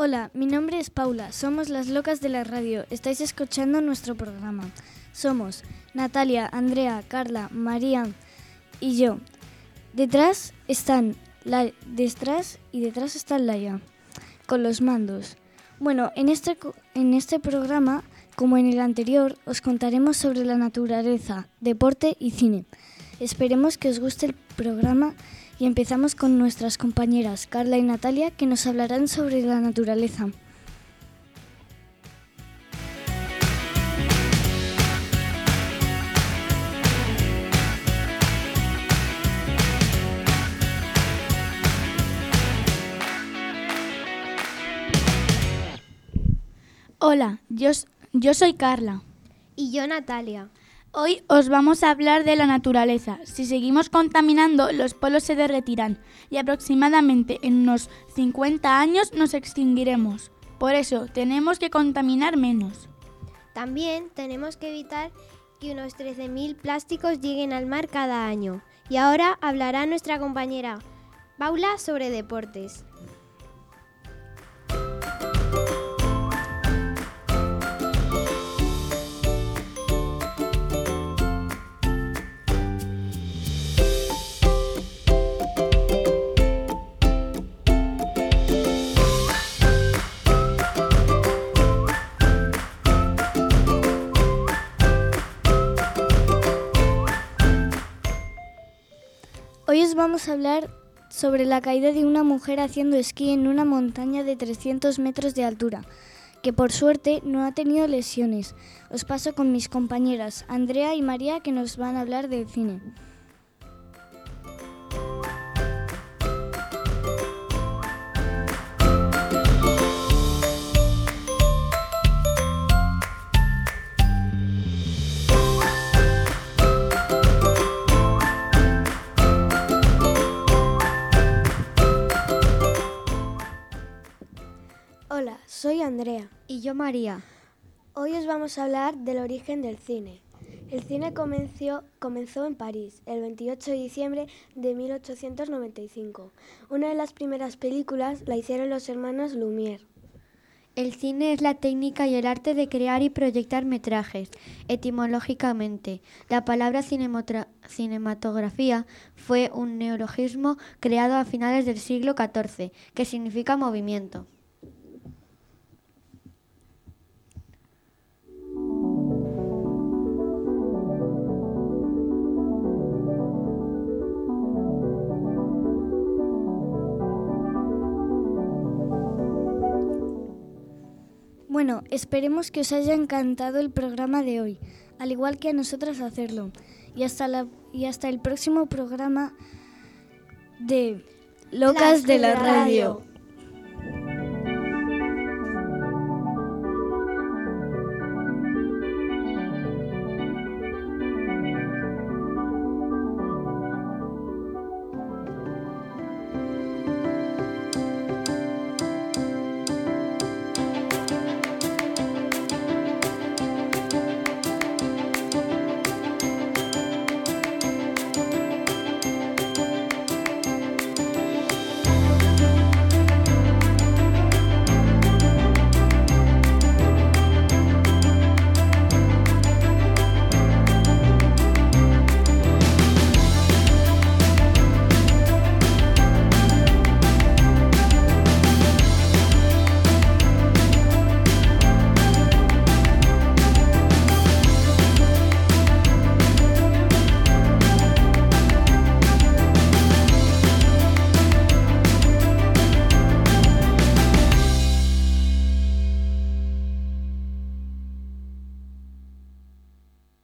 Hola, mi nombre es Paula, somos las locas de la radio, estáis escuchando nuestro programa. Somos Natalia, Andrea, Carla, María y yo. Detrás está Laia, con los mandos. Bueno, en este programa, como en el anterior, os contaremos sobre la naturaleza, deporte y cine. Esperemos que os guste el programa y empezamos con nuestras compañeras Carla y Natalia, que nos hablarán sobre la naturaleza. Hola, yo soy Carla. Y yo, Natalia. Hoy os vamos a hablar de la naturaleza. Si seguimos contaminando, los polos se derretirán y aproximadamente en unos 50 años nos extinguiremos. Por eso, tenemos que contaminar menos. También tenemos que evitar que unos 13.000 plásticos lleguen al mar cada año. Y ahora hablará nuestra compañera Paula sobre deportes. Hoy os vamos a hablar sobre la caída de una mujer haciendo esquí en una montaña de 300 metros de altura, que por suerte no ha tenido lesiones. Os paso con mis compañeras Andrea y María, que nos van a hablar del cine. Hola, soy Andrea. Y yo, María. Hoy os vamos a hablar del origen del cine. El cine comenzó en París el 28 de diciembre de 1895. Una de las primeras películas la hicieron los hermanos Lumière. El cine es la técnica y el arte de crear y proyectar metrajes. Etimológicamente, la palabra cinematografía fue un neologismo creado a finales del siglo XIV, que significa movimiento. Bueno, esperemos que os haya encantado el programa de hoy, al igual que a nosotras hacerlo. Y hasta el próximo programa de Locas de la Radio.